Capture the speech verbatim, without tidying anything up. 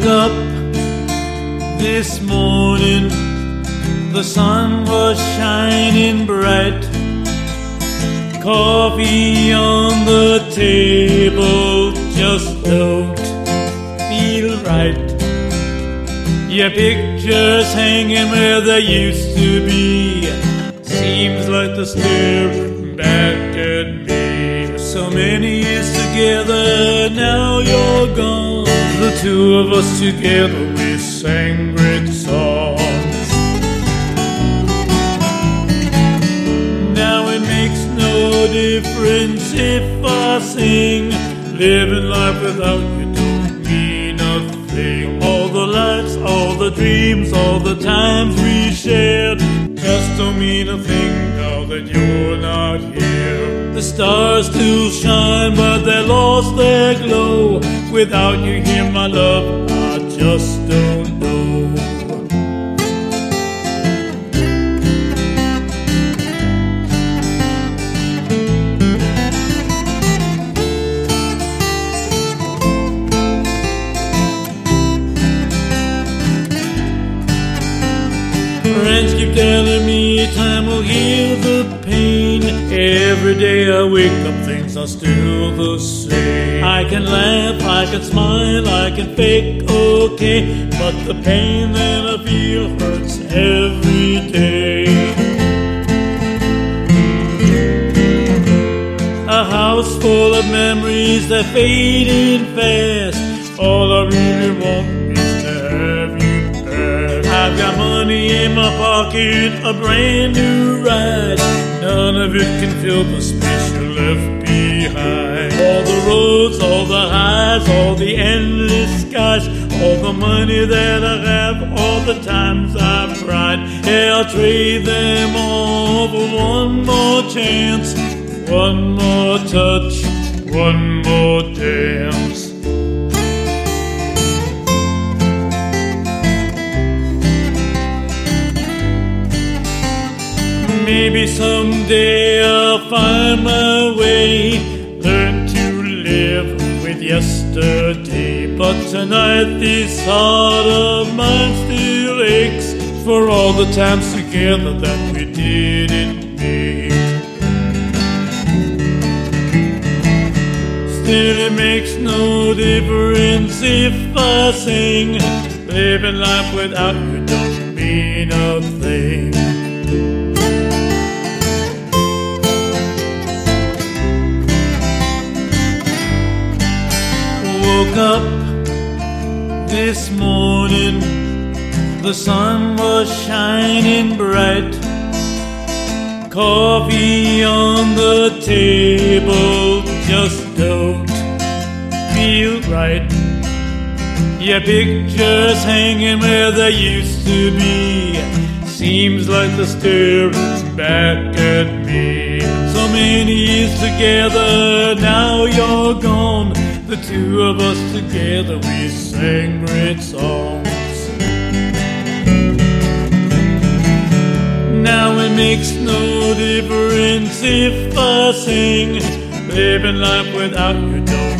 up this morning, the sun was shining bright. Coffee on the table just don't feel right. Your pictures hanging where they used to be, seems like they're staring back at me. So many years together, now you're gone. The two of us together, we sang great songs. Now it makes no difference if I sing. Living life without you don't mean a thing. All the lights, all the dreams, all the times we shared just don't mean a thing now that you're not here. The stars still shine, but they lost their glow. Without you here, my love, I just don't know. Friends keep telling me time will heal the pain. Every day I wake up, things are still the same. I can laugh, I can smile, I can fake okay, but the pain that I feel hurts every day. A house full of memories that fading fast. All I really want is to have you back. I've got money in my pocket, a brand new ride. None of it can fill the space you left behind. All the roads, all the highs, all the endless skies, all the money that I have, all the times I've cried. Yeah, I'll trade them all for one more chance, one more touch, one more dance. Maybe someday I'll find my way, learn to live with yesterday. But tonight this heart of mine still aches for all the times together that we didn't make. Still it makes no difference if I sing. Living life without you don't mean a thing. Woke up this morning, the sun was shining bright. Coffee on the table just don't feel right. Your pictures hanging where they used to be, seems like they're staring back at me. So many years together, now you're gone. The two of us together, we sang great songs. Now it makes no difference if I sing. Living life without you don't